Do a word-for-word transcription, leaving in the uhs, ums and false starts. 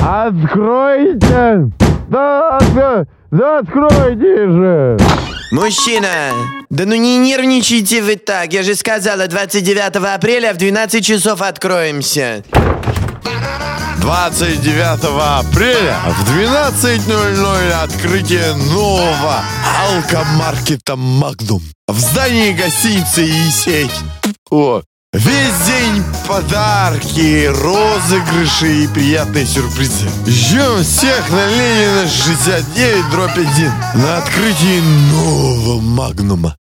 Откройте! Да, да, да откройте же! Мужчина, да ну не нервничайте вы так. Я же сказала, двадцать девятого апреля в двенадцать часов откроемся. двадцать девятого апреля в двенадцать ноль ноль открытие нового алкомаркета «Магнум» в здании гостиницы «Есей». О, весь день подарки, розыгрыши и приятные сюрпризы. Ждем всех на Ленина шестьдесят девять дробь один на открытии нового «Магнума».